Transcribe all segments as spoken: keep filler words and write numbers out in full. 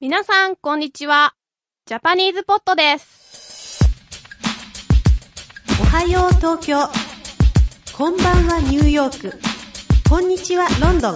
皆さん、こんにちは。ジャパニーズポットです。 おはよう東京。こんばんはニューヨーク。こんにちはロンドン。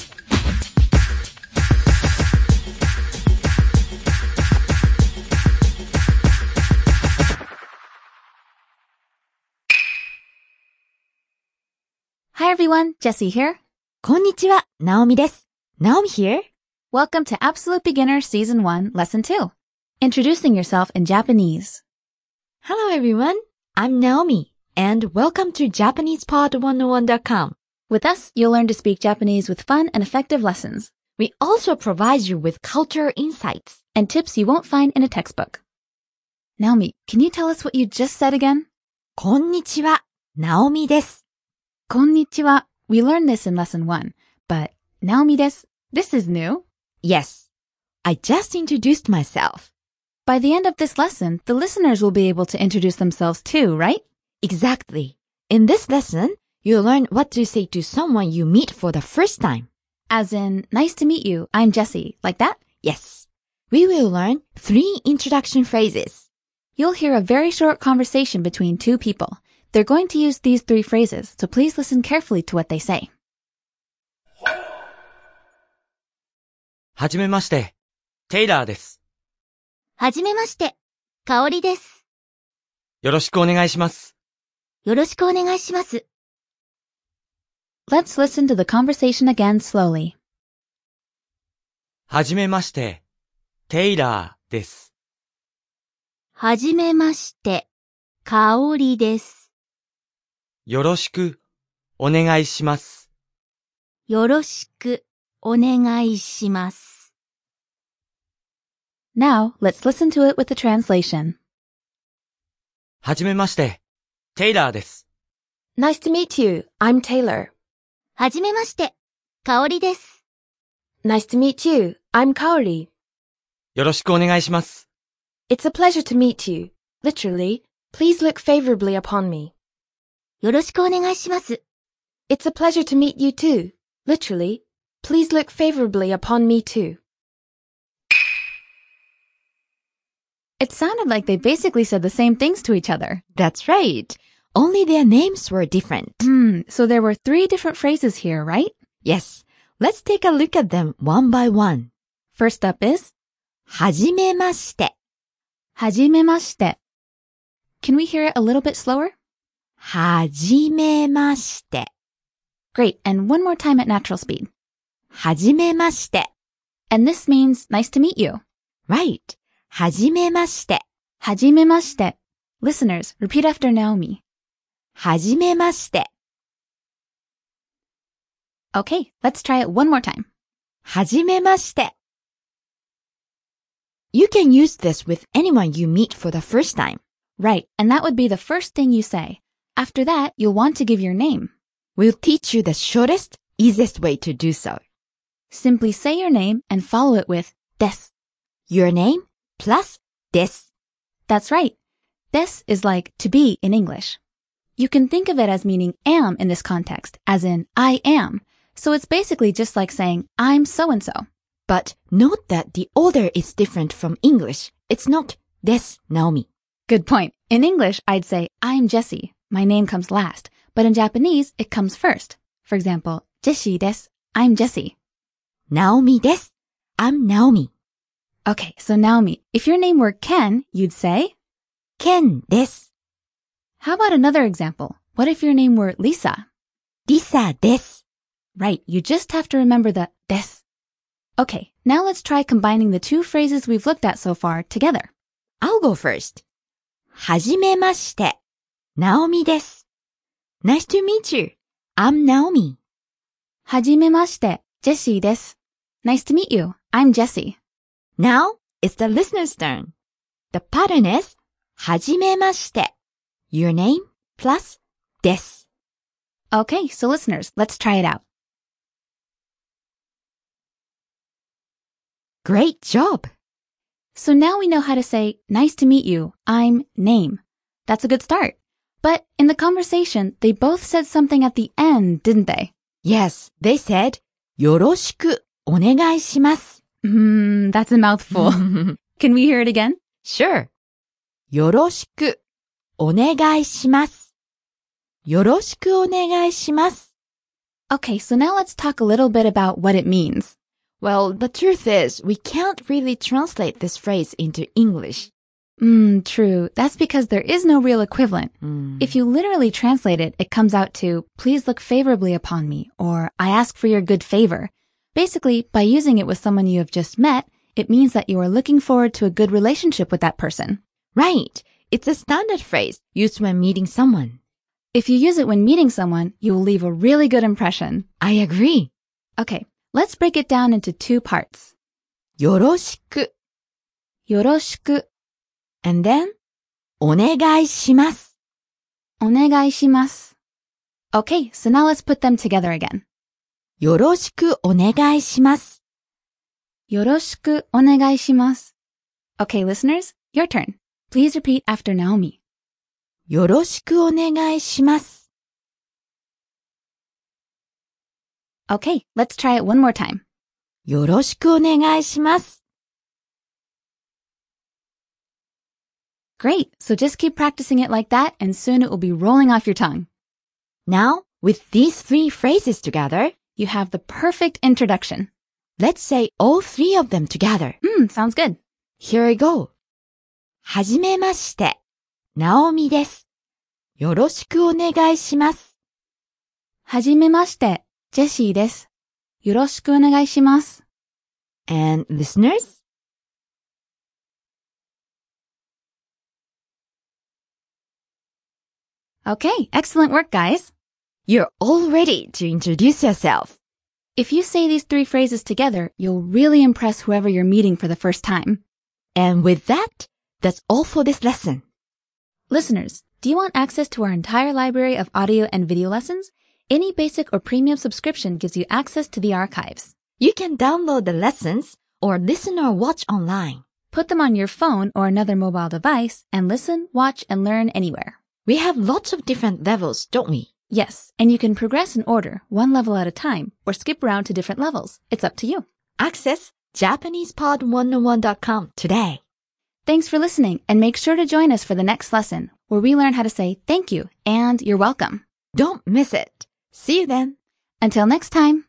Hi everyone, Jessie here. こんにちは、ナオミです。Naomi here. Welcome to Absolute Beginner Season one, Lesson two. Introducing yourself in Japanese. Hello everyone, I'm Naomi, and welcome to Japanese Pod one oh one dot com. With us, you'll learn to speak Japanese with fun and effective lessons. We also provide you with culture insights and tips you won't find in a textbook. Naomi, can you tell us what you just said again? こんにちは、Naomiです。 Konnichiwa. We learned this in Lesson one, but Naomi desu. This is new. Yes, I just introduced myself. By the end of this lesson, the listeners will be able to introduce themselves too, right? Exactly. In this lesson, you'll learn what to say to someone you meet for the first time. As in, nice to meet you, I'm Jessie, like that? Yes. We will learn three introduction phrases. You'll hear a very short conversation between two people. They're going to use these three phrases, so please listen carefully to what they say. はじめまして、テイラーです。 はじめまして、かおりです。 よろしくお願いします。 よろしくお願いします。 Let's listen to the conversation again slowly. はじめまして、テイラーです。 はじめまして、かおりです。 よろしくお願いします。 よろしくお願いします。 Now, let's listen to it with the translation. はじめまして、テイラーです。 Nice to meet you. I'm Taylor. はじめまして、かおりです。 Nice to meet you. I'm Kaori. よろしくお願いします。 It's a pleasure to meet you. Literally, please look favorably upon me. よろしくお願いします。 It's a pleasure to meet you too. Literally, please look favorably upon me too. It sounded like they basically said the same things to each other. That's right. Only their names were different. Hmm, so there were three different phrases here, right? Yes. Let's take a look at them one by one. First up is はじめまして。 はじめまして. Can we hear it a little bit slower? はじめまして。 Great, and one more time at natural speed. はじめまして。 And this means nice to meet you. Right. はじめまして。 はじめまして. Listeners, repeat after Naomi. はじめまして。 Okay, let's try it one more time. はじめまして。You can use this with anyone you meet for the first time. Right, and that would be the first thing you say. After that, you'll want to give your name. We'll teach you the shortest, easiest way to do so. Simply say your name and follow it with です. Your name plus です. That's right. です is like to be in English. You can think of it as meaning am in this context, as in I am. So it's basically just like saying I'm so-and-so. But note that the order is different from English. It's not です Naomi. Good point. In English, I'd say I'm Jessie. My name comes last. But in Japanese, it comes first. For example, Jessie desu. I'm Jessie. Naomi desu. I'm Naomi. Okay, so Naomi, if your name were Ken, you'd say? Ken desu. How about another example? What if your name were Lisa? Lisa desu. Right, you just have to remember the desu. Okay, now let's try combining the two phrases we've looked at so far together. I'll go first. はじめまして。Naomi desu. Nice to meet you. I'm Naomi. はじめまして。Jessie desu. Nice to meet you. I'm Jessie. Now, it's the listener's turn. The pattern is はじめまして。Your name plus です. Okay, so listeners, let's try it out. Great job. So now we know how to say, nice to meet you, I'm name. That's a good start. But in the conversation, they both said something at the end, didn't they? Yes, they said, よろしくお願いします. Hmm, that's a mouthful. Can we hear it again? Sure. よろしくお願いします。よろしくお願いします。 Okay, so now let's talk a little bit about what it means. Well, the truth is, we can't really translate this phrase into English. Hmm, true. That's because there is no real equivalent. Mm. If you literally translate it, it comes out to, please look favorably upon me, or I ask for your good favor. Basically, by using it with someone you have just met, it means that you are looking forward to a good relationship with that person. Right. It's a standard phrase used when meeting someone. If you use it when meeting someone, you will leave a really good impression. I agree. Okay, let's break it down into two parts. よろしくよろしく and then お願いします。 お願いします. Okay, so now let's put them together again. よろしくお願いします。 よろしくお願いします. Okay, listeners, your turn. Please repeat after Naomi. よろしくお願いします。 Okay, let's try it one more time. よろしくお願いします。 Great, so just keep practicing it like that and soon it will be rolling off your tongue. Now, with these three phrases together, You have the perfect introduction. let's say all three of them together. Hmm, sounds good. Here I go. はじめまして、ナオミです。よろしくお願いします。 はじめまして、ジェシーです。よろしくお願いします。 And listeners? Okay, excellent work, guys. You're all ready to introduce yourself. If you say these three phrases together, you'll really impress whoever you're meeting for the first time. And with that, that's all for this lesson. Listeners, do you want access to our entire library of audio and video lessons? Any basic or premium subscription gives you access to the archives. You can download the lessons or listen or watch online. Put them on your phone or another mobile device and listen, watch, and learn anywhere. We have lots of different levels, don't we? Yes, and you can progress in order, one level at a time, or skip around to different levels. It's up to you. Access Japanese Pod one oh one dot com today. Thanks for listening, and make sure to join us for the next lesson, where we learn how to say thank you and you're welcome. Don't miss it. See you then. Until next time.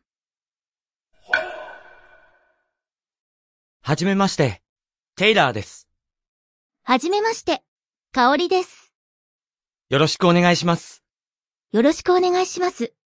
はじめまして、テイラーです。 はじめまして、かおりです。 よろしくお願いします。 よろしくお願いします。